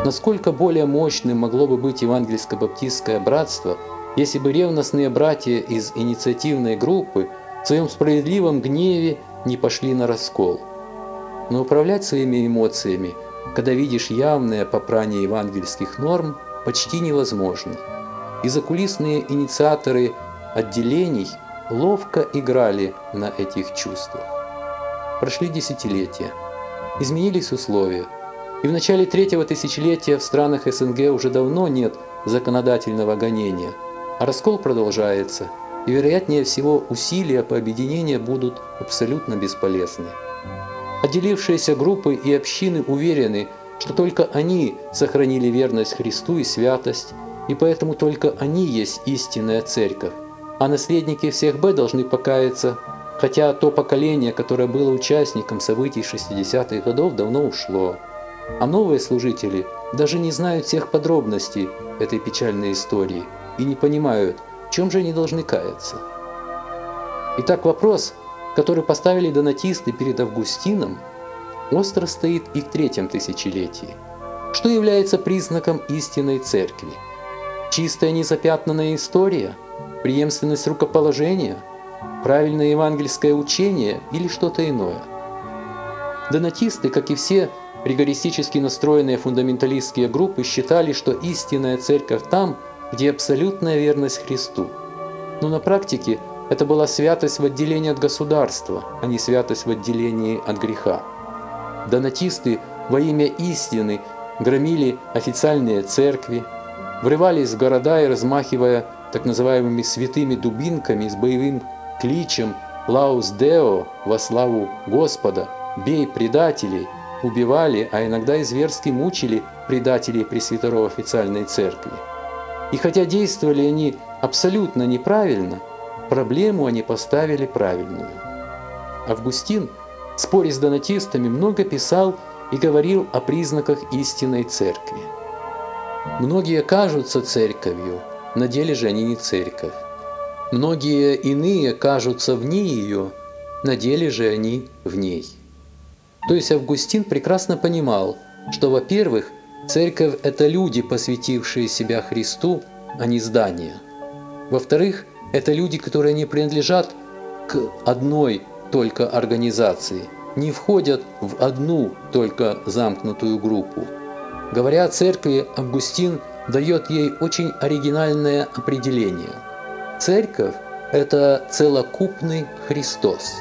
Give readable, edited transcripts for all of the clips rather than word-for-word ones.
Насколько более мощным могло бы быть евангельско-баптистское братство, если бы ревностные братья из инициативной группы в своем справедливом гневе не пошли на раскол. Но управлять своими эмоциями, когда видишь явное попрание евангельских норм, почти невозможно. И закулисные инициаторы отделений ловко играли на этих чувствах. Прошли десятилетия, изменились условия, и в начале третьего тысячелетия в странах СНГ уже давно нет законодательного гонения, а раскол продолжается, и вероятнее всего усилия по объединению будут абсолютно бесполезны. Отделившиеся группы и общины уверены, что только они сохранили верность Христу и святость, и поэтому только они есть истинная церковь, а наследники всех Б должны покаяться, хотя то поколение, которое было участником событий 60-х годов, давно ушло. А новые служители даже не знают всех подробностей этой печальной истории и не понимают, в чем же они должны каяться. Итак, вопрос, который поставили донатисты перед Августином, остро стоит и в третьем тысячелетии. Что является признаком истинной церкви? Чистая незапятнанная история? Преемственность рукоположения? Правильное евангельское учение или что-то иное? Донатисты, как и все ригористически настроенные фундаменталистские группы, считали, что истинная церковь там, где абсолютная верность Христу. Но на практике это была святость в отделении от государства, а не святость в отделении от греха. Донатисты во имя истины громили официальные церкви, врывались в города и, размахивая так называемыми святыми дубинками с боевым кличем «Лаус Део» во славу Господа, «Бей предателей», убивали, а иногда и зверски мучили предателей пресвитеров официальной церкви. И хотя действовали они абсолютно неправильно, проблему они поставили правильную. Августин, в споре с донатистами, много писал и говорил о признаках истинной церкви. Многие кажутся церковью, на деле же они не церковь. Многие иные кажутся вне ее, на деле же они в ней. То есть Августин прекрасно понимал, что, во-первых, церковь – это люди, посвятившие себя Христу, а не здания. Во-вторых, это люди, которые не принадлежат к одной только организации, не входят в одну только замкнутую группу. Говоря о церкви, Августин дает ей очень оригинальное определение. Церковь – это целокупный Христос.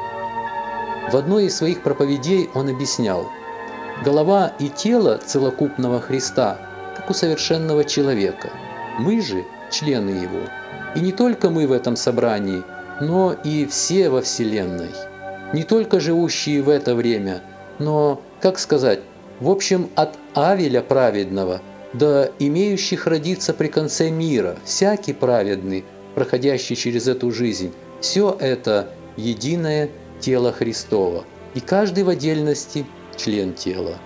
В одной из своих проповедей он объяснял: голова и тело целокупного Христа, как у совершенного человека. Мы же члены Его. И не только мы в этом собрании, но и все во Вселенной. Не только живущие в это время, но, как сказать, в общем, от Авеля праведного до имеющих родиться при конце мира, всякий праведный, проходящий через эту жизнь, все это единое тело Христово, и каждый в отдельности член тела.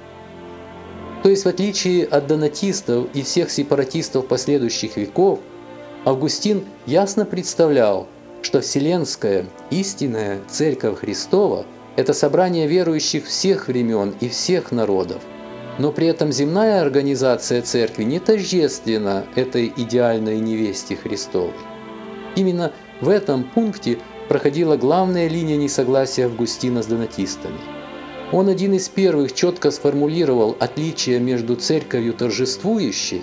То есть, в отличие от донатистов и всех сепаратистов последующих веков, Августин ясно представлял, что Вселенская истинная Церковь Христова – это собрание верующих всех времен и всех народов, но при этом земная организация Церкви не тождественна этой идеальной невесте Христовой. Именно в этом пункте проходила главная линия несогласия Августина с донатистами. Он один из первых четко сформулировал отличие между церковью торжествующей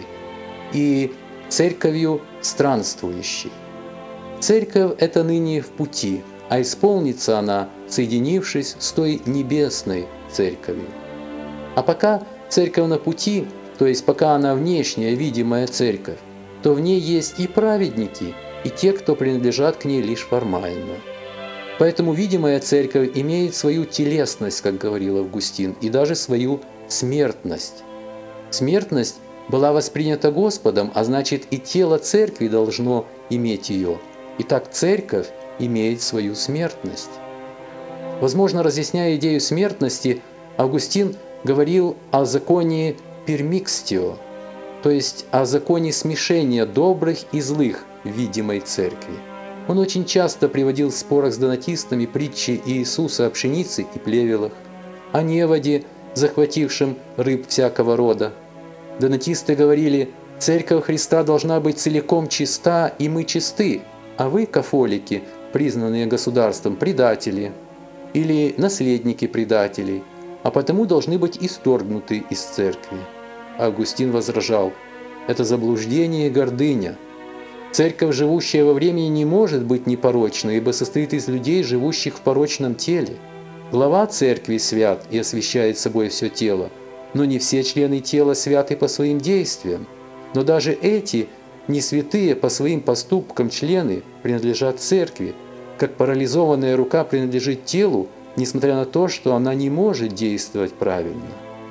и церковью странствующей. Церковь – это ныне в пути, а исполнится она, соединившись с той небесной церковью. А пока церковь на пути, то есть пока она внешняя, видимая церковь, то в ней есть и праведники, и те, кто принадлежат к ней лишь формально. Поэтому видимая церковь имеет свою телесность, как говорил Августин, и даже свою смертность. Смертность была воспринята Господом, а значит и тело церкви должно иметь ее. Итак, церковь имеет свою смертность. Возможно, разъясняя идею смертности, Августин говорил о законе пермикстио, то есть о законе смешения добрых и злых в видимой церкви. Он очень часто приводил в спорах с донатистами притчи Иисуса о пшенице и плевелах, о неводе, захватившем рыб всякого рода. Донатисты говорили: «Церковь Христа должна быть целиком чиста, и мы чисты, а вы, кафолики, признанные государством, предатели или наследники предателей, а потому должны быть исторгнуты из церкви». Августин возражал: «Это заблуждение и гордыня. Церковь, живущая во времени, не может быть непорочной, ибо состоит из людей, живущих в порочном теле. Глава церкви свят и освящает собой все тело, но не все члены тела святы по своим действиям. Но даже эти не святые по своим поступкам члены принадлежат церкви, как парализованная рука принадлежит телу, несмотря на то, что она не может действовать правильно».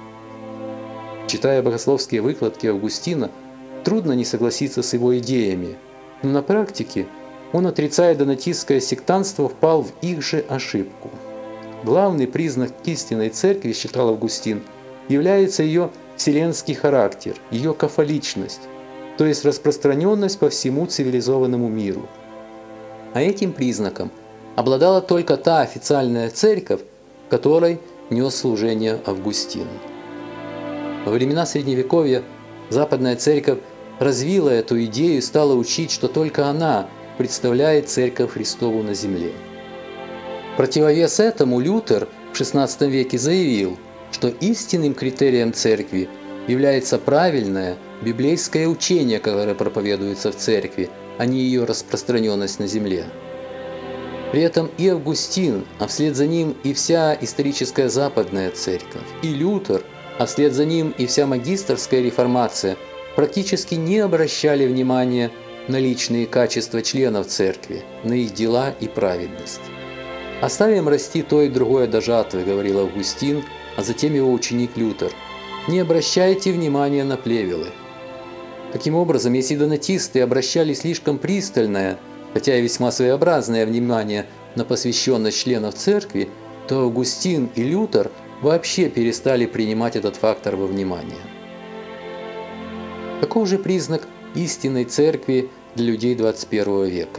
Читая богословские выкладки Августина, трудно не согласиться с его идеями, но на практике он, отрицая донатистское сектантство, впал в их же ошибку. Главный признак истинной церкви, считал Августин, является ее вселенский характер, ее кафоличность, то есть распространенность по всему цивилизованному миру. А этим признаком обладала только та официальная церковь, которой нес служение Августин. Во времена Средневековья Западная церковь развила эту идею и стала учить, что только она представляет Церковь Христову на земле. В противовес этому Лютер в XVI веке заявил, что истинным критерием церкви является правильное библейское учение, которое проповедуется в церкви, а не ее распространенность на земле. При этом и Августин, а вслед за ним и вся историческая Западная церковь, и Лютер, а вслед за ним и вся магистерская реформация практически не обращали внимания на личные качества членов церкви, на их дела и праведность. «Оставим расти то и другое до жатвы», — говорил Августин, а затем его ученик Лютер. «Не обращайте внимания на плевелы». Таким образом, если донатисты обращали слишком пристальное, хотя и весьма своеобразное внимание на посвященность членов церкви, то Августин и Лютер вообще перестали принимать этот фактор во внимание. Каков же признак истинной церкви для людей 21 века?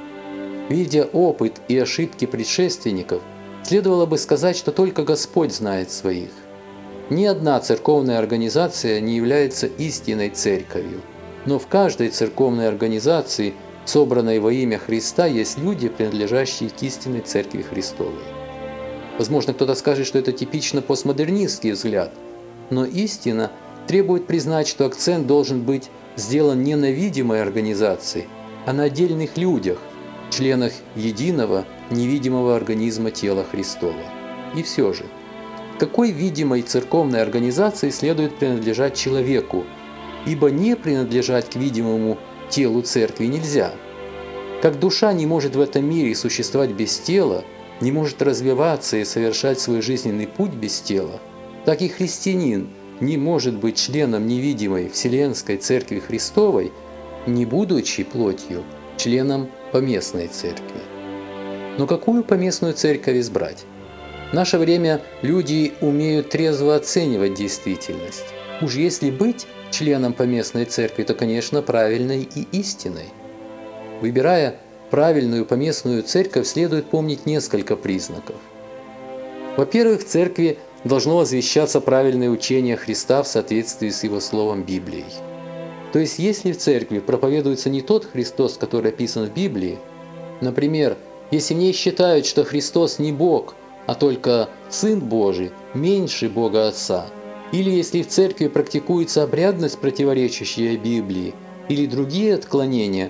Видя опыт и ошибки предшественников, следовало бы сказать, что только Господь знает своих. Ни одна церковная организация не является истинной церковью, но в каждой церковной организации, собранной во имя Христа, есть люди, принадлежащие к истинной Церкви Христовой. Возможно, кто-то скажет, что это типично постмодернистский взгляд, но истина требует признать, что акцент должен быть сделан не на видимой организации, а на отдельных людях, членах единого, невидимого организма тела Христова. И все же, какой видимой церковной организации следует принадлежать человеку, ибо не принадлежать к видимому телу церкви нельзя. Как душа не может в этом мире существовать без тела, не может развиваться и совершать свой жизненный путь без тела, так и христианин не может быть членом невидимой Вселенской Церкви Христовой, не будучи плотью, членом поместной церкви. Но какую поместную церковь избрать? В наше время люди умеют трезво оценивать действительность. Уж если быть членом поместной церкви, то, конечно, правильной и истинной. Выбирая правильную поместную церковь, следует помнить несколько признаков. Во-первых, в церкви должно возвещаться правильное учение Христа в соответствии с Его Словом Библией. То есть, если в церкви проповедуется не тот Христос, который описан в Библии, например, если в ней считают, что Христос не Бог, а только Сын Божий, меньше Бога Отца, или если в церкви практикуется обрядность, противоречащая Библии, или другие отклонения,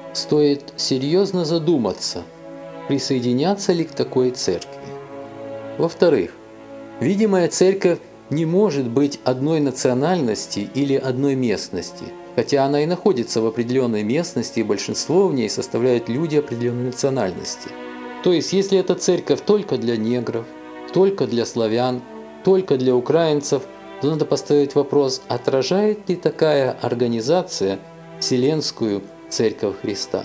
стоит серьезно задуматься, присоединяться ли к такой церкви. Во-вторых, видимая церковь не может быть одной национальности или одной местности, хотя она и находится в определенной местности, и большинство в ней составляют люди определенной национальности. То есть, если эта церковь только для негров, только для славян, только для украинцев, то надо поставить вопрос, отражает ли такая организация Вселенскую Церковь Христа.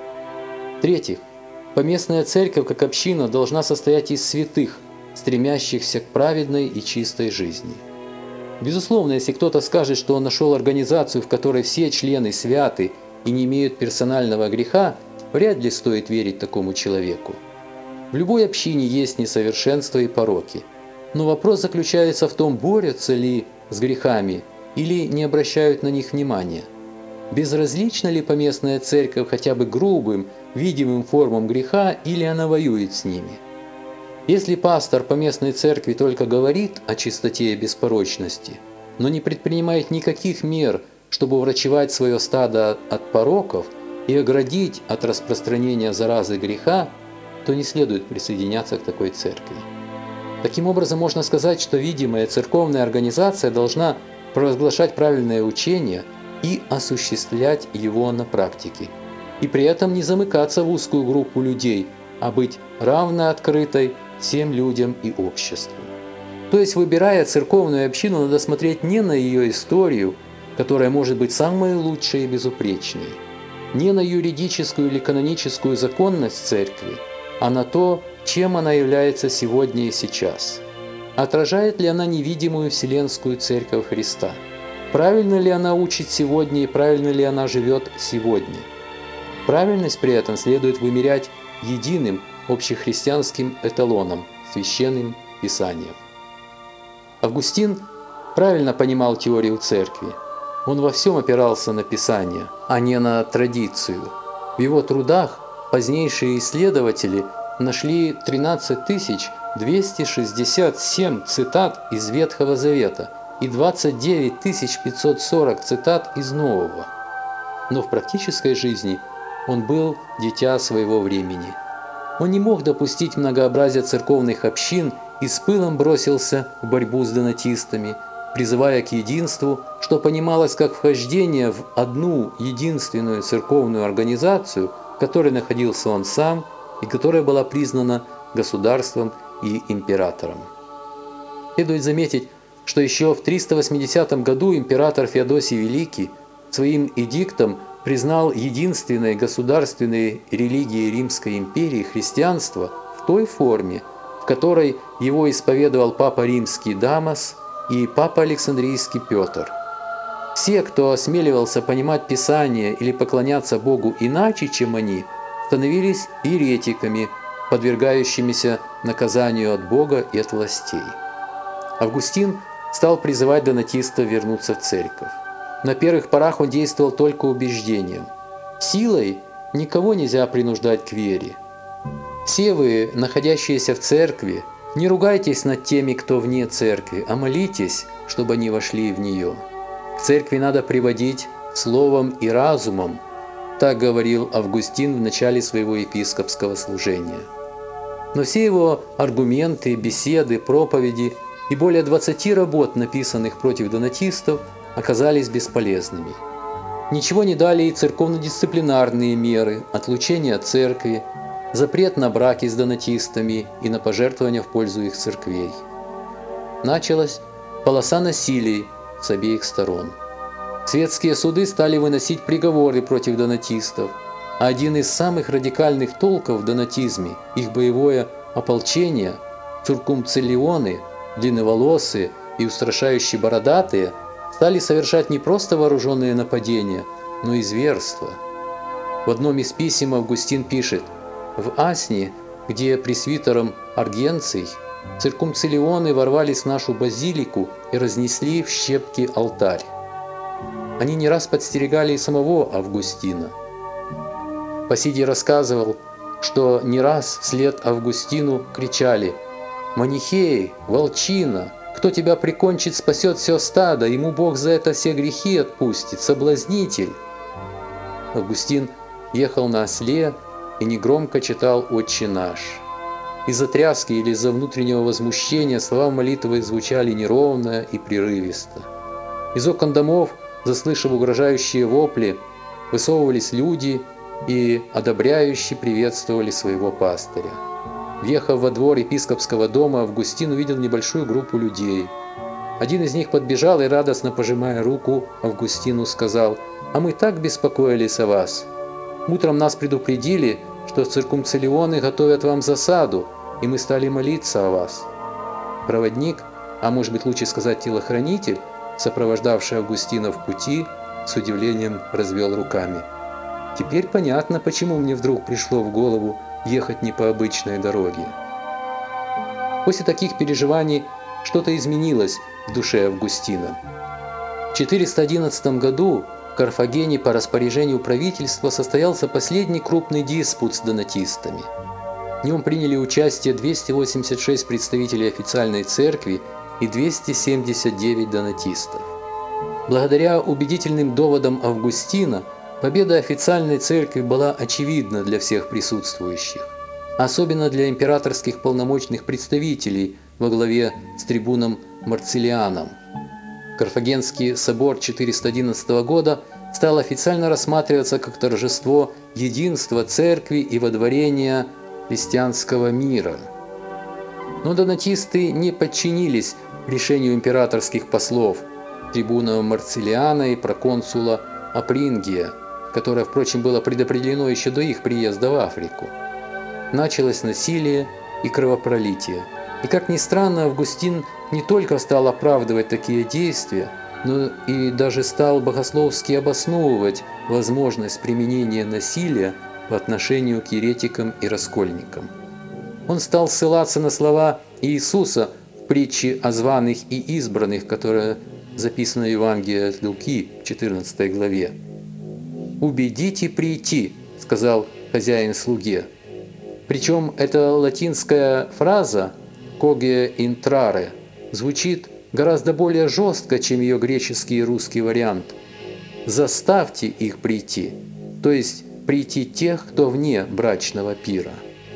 В-третьих, поместная церковь как община должна состоять из святых, стремящихся к праведной и чистой жизни. Безусловно, если кто-то скажет, что он нашел организацию, в которой все члены святы и не имеют персонального греха, вряд ли стоит верить такому человеку. В любой общине есть несовершенства и пороки. Но вопрос заключается в том, борются ли с грехами или не обращают на них внимания? Безразлична ли поместная церковь хотя бы грубым, видимым формам греха, или она воюет с ними? Если пастор поместной церкви только говорит о чистоте и беспорочности, но не предпринимает никаких мер, чтобы врачевать свое стадо от пороков и оградить от распространения заразы греха, то не следует присоединяться к такой церкви. Таким образом, можно сказать, что видимая церковная организация должна провозглашать правильное учение и осуществлять его на практике, и при этом не замыкаться в узкую группу людей, а быть равно открытой всем людям и обществу. То есть, выбирая церковную общину, надо смотреть не на ее историю, которая может быть самой лучшей и безупречной, не на юридическую или каноническую законность церкви, а на то, чем она является сегодня и сейчас. Отражает ли она невидимую Вселенскую Церковь Христа? Правильно ли она учит сегодня и правильно ли она живет сегодня? Правильность при этом следует вымерять единым общехристианским эталоном – Священным Писанием. Августин правильно понимал теорию церкви. Он во всем опирался на Писание, а не на традицию. В его трудах позднейшие исследователи нашли 13 267 цитат из Ветхого Завета и 29 540 цитат из Нового. Но в практической жизни он был дитя своего времени. Он не мог допустить многообразия церковных общин и с пылом бросился в борьбу с донатистами, призывая к единству, что понималось как вхождение в одну единственную церковную организацию, в которой находился он сам и которая была признана государством и императором. Следует заметить, что еще в 380 году император Феодосий Великий своим эдиктом признал единственной государственной религией Римской империи христианство в той форме, в которой его исповедовал папа римский Дамас и папа Александрийский Петр. Все, кто осмеливался понимать Писание или поклоняться Богу иначе, чем они, становились еретиками, подвергающимися наказанию от Бога и от властей. Августин стал призывать донатистов вернуться в церковь. На первых порах он действовал только убеждением. Силой никого нельзя принуждать к вере. Все вы, находящиеся в церкви, не ругайтесь над теми, кто вне церкви, а молитесь, чтобы они вошли в нее. К церкви надо приводить словом и разумом, так говорил Августин в начале своего епископского служения. Но все его аргументы, беседы, проповеди и более 20 работ, написанных против донатистов, оказались бесполезными. Ничего не дали и церковно-дисциплинарные меры, отлучение от церкви, запрет на браки с донатистами и на пожертвования в пользу их церквей. Началась полоса насилий с обеих сторон. Светские суды стали выносить приговоры против донатистов, а один из самых радикальных толков в донатизме, их боевое ополчение, циркумциллионы, длинноволосые и устрашающие бородатые, стали совершать не просто вооруженные нападения, но и зверства. В одном из писем Августин пишет: «В Асне, где пресвитером Аргенций, циркумциллионы ворвались в нашу базилику и разнесли в щепки алтарь». Они не раз подстерегали и самого Августина. Пасидий рассказывал, что не раз вслед Августину кричали: «Манихей, волчина! Кто тебя прикончит, спасет все стадо, ему Бог за это все грехи отпустит, соблазнитель!» Августин ехал на осле и негромко читал «Отче наш». Из-за тряски или из-за внутреннего возмущения слова молитвы звучали неровно и прерывисто. Из окон домов, заслышав угрожающие вопли, высовывались люди и одобряюще приветствовали своего пастыря. Въехав во двор епископского дома, Августин увидел небольшую группу людей. Один из них подбежал и, радостно пожимая руку, Августину сказал: «А мы так беспокоились о вас. Утром нас предупредили, что циркумциллионы готовят вам засаду, и мы стали молиться о вас». Проводник, а может быть лучше сказать телохранитель, сопровождавший Августина в пути, с удивлением развел руками. «Теперь понятно, почему мне вдруг пришло в голову ехать не по обычной дороге». После таких переживаний что-то изменилось в душе Августина. В 411 году в Карфагене по распоряжению правительства состоялся последний крупный диспут с донатистами. В нем приняли участие 286 представителей официальной церкви и 279 донатистов. Благодаря убедительным доводам Августина, победа официальной церкви была очевидна для всех присутствующих, особенно для императорских полномочных представителей во главе с трибуном Марцилианом. Карфагенский собор 411 года стал официально рассматриваться как торжество единства церкви и водворения христианского мира. Но донатисты не подчинились решению императорских послов, трибуна Марцилиана и проконсула Апрингия, которое, впрочем, было предопределено еще до их приезда в Африку. Началось насилие и кровопролитие. И, как ни странно, Августин не только стал оправдывать такие действия, но и даже стал богословски обосновывать возможность применения насилия по отношению к еретикам и раскольникам. Он стал ссылаться на слова Иисуса в притче о званых и избранных, которая записана в Евангелии от Луки в 14 главе. «Убедите прийти», – сказал хозяин слуге. Причем эта латинская фраза «coge intrare» звучит гораздо более жестко, чем ее греческий и русский вариант. «Заставьте их прийти», то есть прийти тех, кто вне брачного пира.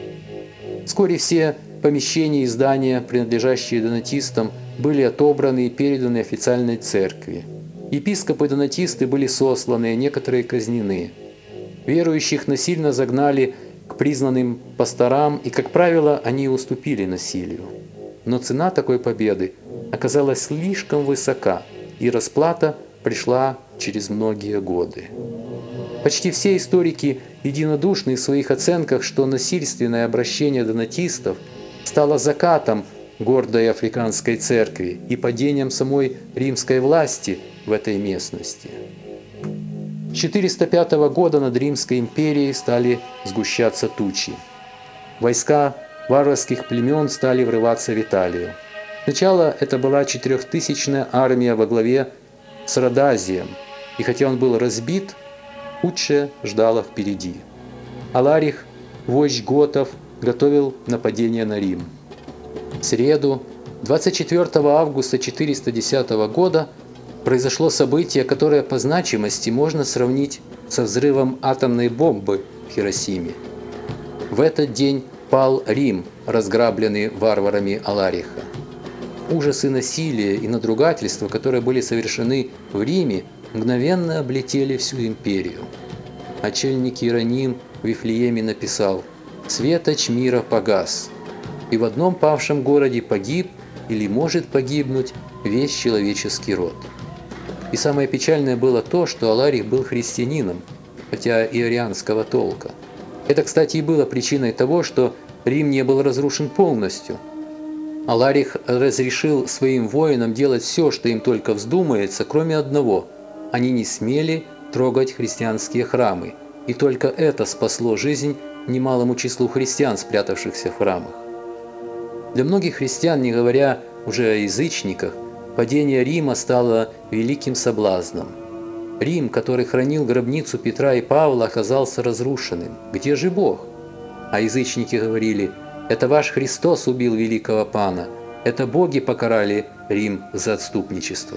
Вскоре все помещения и здания, принадлежащие донатистам, были отобраны и переданы официальной церкви. Епископы-донатисты были сосланы, некоторые казнены. Верующих насильно загнали к признанным пасторам, и, как правило, они уступили насилию. Но цена такой победы оказалась слишком высока, и расплата пришла через многие годы. Почти все историки единодушны в своих оценках, что насильственное обращение донатистов стало закатом гордой африканской церкви и падением самой римской власти в этой местности. С 405 года над Римской империей стали сгущаться тучи. Войска варварских племен стали врываться в Италию. Сначала это была 4000-я армия во главе с Родазием, и хотя он был разбит, худшее ждало впереди. Аларих, вождь готов, готовил нападение на Рим. В среду, 24 августа 410 года, произошло событие, которое по значимости можно сравнить со взрывом атомной бомбы в Хиросиме. В этот день пал Рим, разграбленный варварами Алариха. Ужасы насилия и надругательства, которые были совершены в Риме, мгновенно облетели всю империю. Очельник Иероним в Вифлееме написал: «Светоч мира погас, и в одном павшем городе погиб или может погибнуть весь человеческий род». И самое печальное было то, что Аларих был христианином, хотя и арианского толка. Это, кстати, и было причиной того, что Рим не был разрушен полностью. Аларих разрешил своим воинам делать все, что им только вздумается, кроме одного – они не смели трогать христианские храмы, и только это спасло жизнь немалому числу христиан, спрятавшихся в храмах. Для многих христиан, не говоря уже о язычниках, падение Рима стало великим соблазном. Рим, который хранил гробницу Петра и Павла, оказался разрушенным. Где же Бог? А язычники говорили: «Это ваш Христос убил великого пана, это боги покарали Рим за отступничество».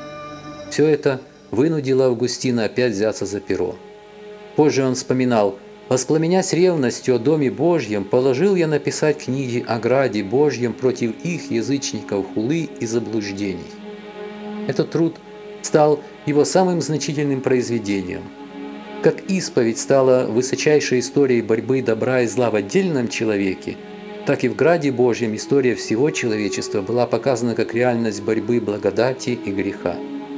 Все это вынудило Августина опять взяться за перо. Позже он вспоминал: «Воспламенясь ревностью о Доме Божьем, положил я написать книги о граде Божьем против их язычников хулы и заблуждений». Этот труд стал его самым значительным произведением. Как исповедь стала высочайшей историей борьбы добра и зла в отдельном человеке, так и в граде Божьем история всего человечества была показана как реальность борьбы благодати и греха.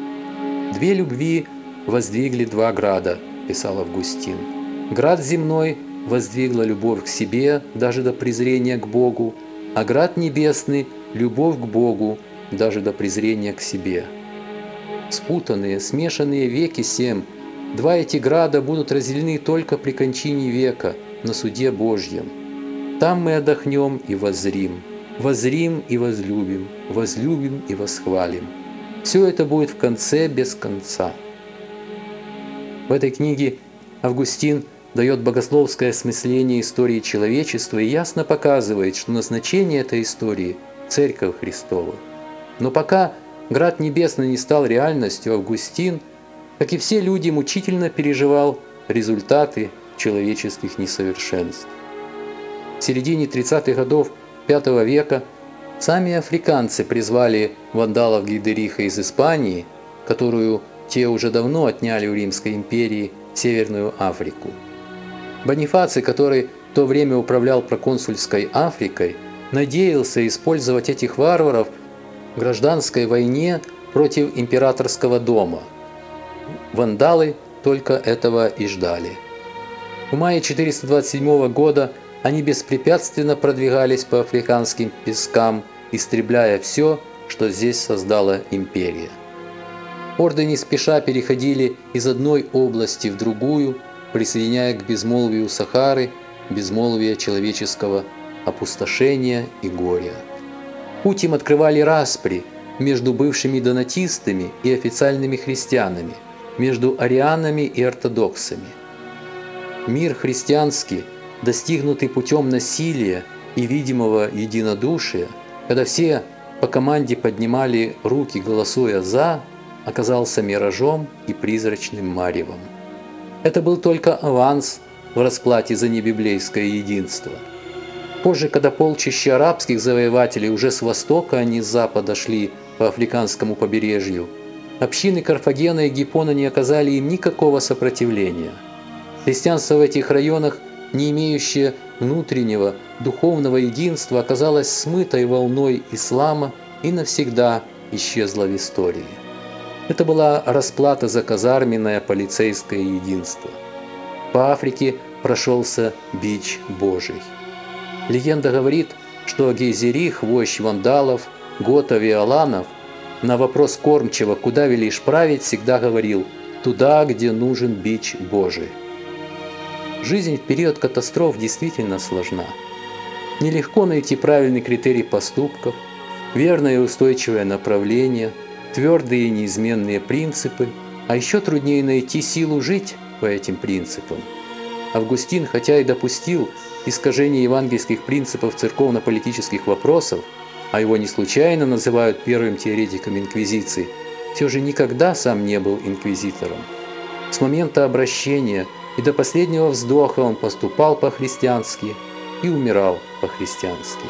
«Две любви воздвигли два града», – писал Августин. «Град земной воздвигла любовь к себе, даже до презрения к Богу, а град небесный – любовь к Богу, даже до презрения к себе». Спутанные, смешанные веки семь, два эти града будут разделены только при кончине века, на суде Божьем. Там мы отдохнем и воззрим, воззрим и возлюбим, возлюбим и восхвалим. Все это будет в конце без конца. В этой книге Августин дает богословское осмысление истории человечества и ясно показывает, что назначение этой истории – Церковь Христова. Но пока Град Небесный не стал реальностью, Августин, как и все люди, мучительно переживал результаты человеческих несовершенств. В середине 30-х годов V века сами африканцы призвали вандалов Гейдериха из Испании, которую те уже давно отняли у Римской империи, Северную Африку. Бонифаций, который в то время управлял проконсульской Африкой, надеялся использовать этих варваров в гражданской войне против императорского дома. Вандалы только этого и ждали. В мае 427 года они беспрепятственно продвигались по африканским пескам, истребляя все, что здесь создала империя. Орды не спеша переходили из одной области в другую, присоединяя к безмолвию Сахары безмолвие человеческого опустошения и горя. Путь им открывали распри между бывшими донатистами и официальными христианами, между арианами и ортодоксами. Мир христианский, достигнутый путем насилия и видимого единодушия, когда все по команде поднимали руки, голосуя «за», оказался миражом и призрачным маревом. Это был только аванс в расплате за небиблейское единство. Позже, когда полчища арабских завоевателей уже с востока, а не с запада шли по африканскому побережью, общины Карфагена и Гиппона не оказали им никакого сопротивления. Христианство в этих районах, не имеющее внутреннего духовного единства, оказалось смытой волной ислама и навсегда исчезло в истории. Это была расплата за казарменное полицейское единство. По Африке прошелся бич Божий. Легенда говорит, что Гейзерих, вождь вандалов, готов и аланов, на вопрос кормчего, куда велишь править, всегда говорил: «Туда, где нужен бич Божий». Жизнь в период катастроф действительно сложна. Нелегко найти правильный критерий поступков, верное и устойчивое направление, твердые и неизменные принципы, а еще труднее найти силу жить по этим принципам. Августин, хотя и допустил искажение евангельских принципов церковно-политических вопросов, а его не случайно называют первым теоретиком инквизиции, все же никогда сам не был инквизитором. С момента обращения и до последнего вздоха он поступал по-христиански и умирал по-христиански.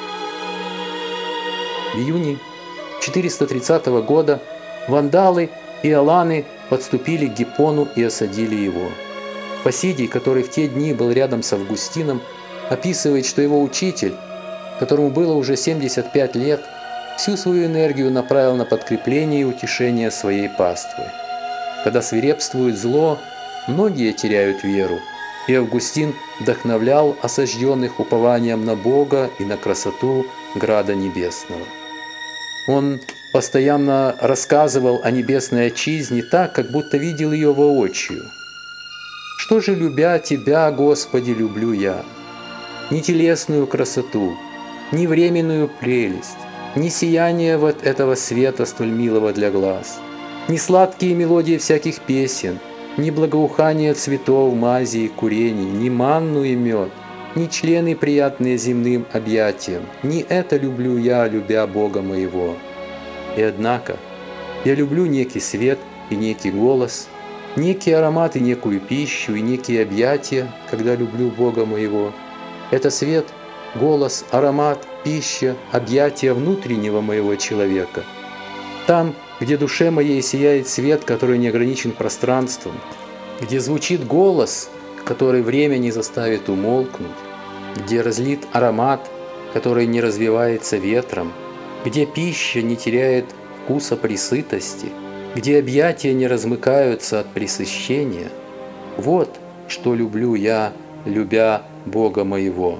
В июне 430 года вандалы и аланы подступили к Гиппону и осадили его. Фасидий, который в те дни был рядом с Августином, описывает, что его учитель, которому было уже 75 лет, всю свою энергию направил на подкрепление и утешение своей паствы. Когда свирепствует зло, многие теряют веру, и Августин вдохновлял осажденных упованием на Бога и на красоту Града Небесного. Он постоянно рассказывал о небесной отчизне так, как будто видел ее воочию. «Что же, любя Тебя, Господи, люблю я? Ни телесную красоту, ни временную прелесть, ни сияние вот этого света столь милого для глаз, ни сладкие мелодии всяких песен, ни благоухание цветов, мази и курений, ни манну и мед, ни члены, приятные земным объятиям, ни это люблю я, любя Бога моего. И однако я люблю некий свет и некий голос, некий аромат и некую пищу, и некие объятия, когда люблю Бога моего. Это свет, голос, аромат, пища, объятия внутреннего моего человека. Там, где душе моей сияет свет, который не ограничен пространством, где звучит голос, который время не заставит умолкнуть, где разлит аромат, который не развивается ветром, где пища не теряет вкуса при сытости, где объятия не размыкаются от пресыщения. Вот что люблю я, любя Бога моего.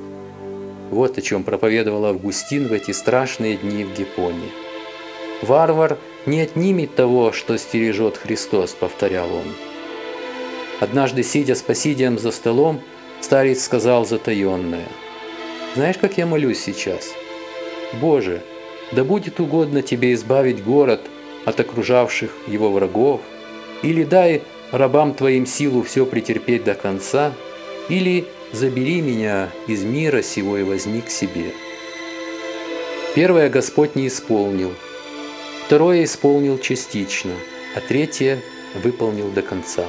Вот о чем проповедовал Августин в эти страшные дни в Гиппоне. «Варвар не отнимет того, что стережет Христос», — повторял он. Однажды, сидя с Фасидием за столом, старец сказал затаенное: «Знаешь, как я молюсь сейчас? Боже, да будет угодно Тебе избавить город от окружавших его врагов, или дай рабам Твоим силу все претерпеть до конца, или забери меня из мира сего и возьми к себе. Первое Господь не исполнил, второе исполнил частично, а третье выполнил до конца.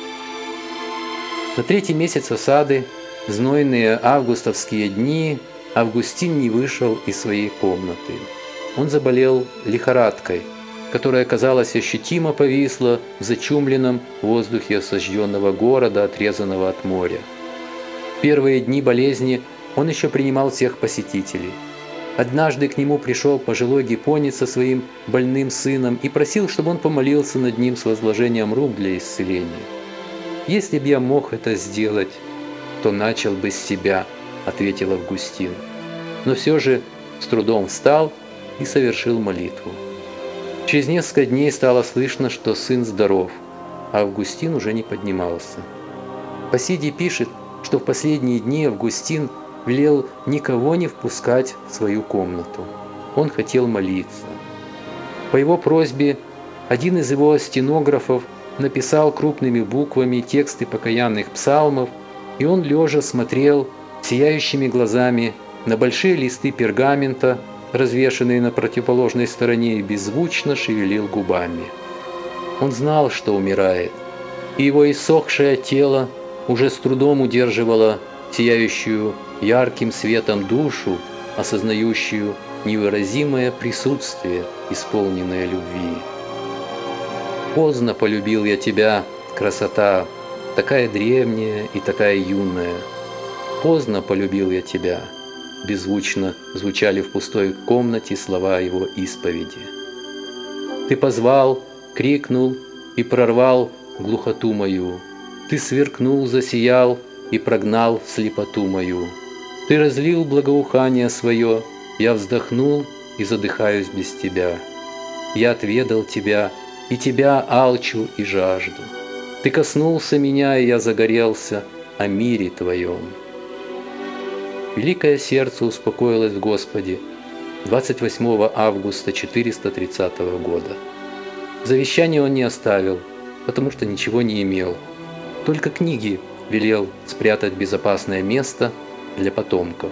На третий месяц осады, в знойные августовские дни, Августин не вышел из своей комнаты. Он заболел лихорадкой, которая, казалось, ощутимо повисла в зачумленном воздухе осажденного города, отрезанного от моря. В первые дни болезни он еще принимал всех посетителей. Однажды к нему пришел пожилой гипонец со своим больным сыном и просил, чтобы он помолился над ним с возложением рук для исцеления. «Если б я мог это сделать, то начал бы с себя», — ответил Августин. Но все же с трудом встал и совершил молитву. Через несколько дней стало слышно, что сын здоров, а Августин уже не поднимался. Посиди пишет, что в последние дни Августин велел никого не впускать в свою комнату. Он хотел молиться. По его просьбе один из его стенографов написал крупными буквами тексты покаянных псалмов, и он лежа смотрел сияющими глазами на большие листы пергамента, развешанные на противоположной стороне, и беззвучно шевелил губами. Он знал, что умирает, и его иссохшее тело уже с трудом удерживало сияющую ярким светом душу, осознающую невыразимое присутствие, исполненное любви. «Поздно полюбил я тебя, красота, такая древняя и такая юная. Поздно полюбил я тебя», — беззвучно звучали в пустой комнате слова его исповеди. «Ты позвал, крикнул и прорвал глухоту мою. Ты сверкнул, засиял и прогнал слепоту мою. Ты разлил благоухание свое, я вздохнул и задыхаюсь без тебя. Я отведал тебя, и тебя алчу и жажду. Ты коснулся меня, и я загорелся о мире твоем». Великое сердце успокоилось в Господе 28 августа 430 года. Завещание он не оставил, потому что ничего не имел. Только книги велел спрятать в безопасное место для потомков.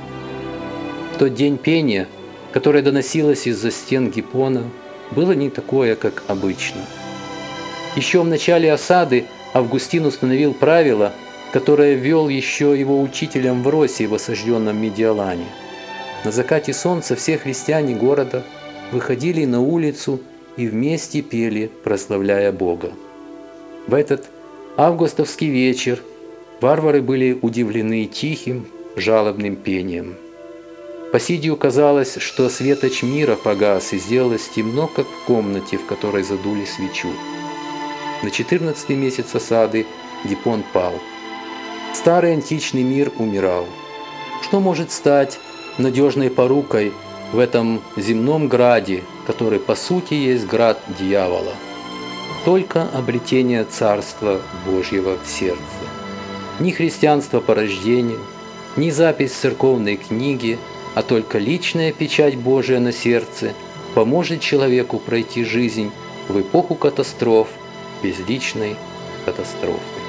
В тот день пение, которое доносилось из-за стен Гиппона, было не такое, как обычно. Еще в начале осады Августин установил правило, которое ввел еще его учителем в Росе в осажденном Медиолане. На закате солнца все христиане города выходили на улицу и вместе пели, прославляя Бога. В этот августовский вечер варвары были удивлены тихим, жалобным пением. Посидию казалось, что светоч мира погас и сделалось темно, как в комнате, в которой задули свечу. На 14-й месяц осады Гиппон пал. Старый античный мир умирал. Что может стать надежной порукой в этом земном граде, который по сути есть град дьявола? Только обретение Царства Божьего в сердце. Ни христианство по рождению, ни запись в церковной книге, а только личная печать Божия на сердце поможет человеку пройти жизнь в эпоху катастроф без личной катастрофы.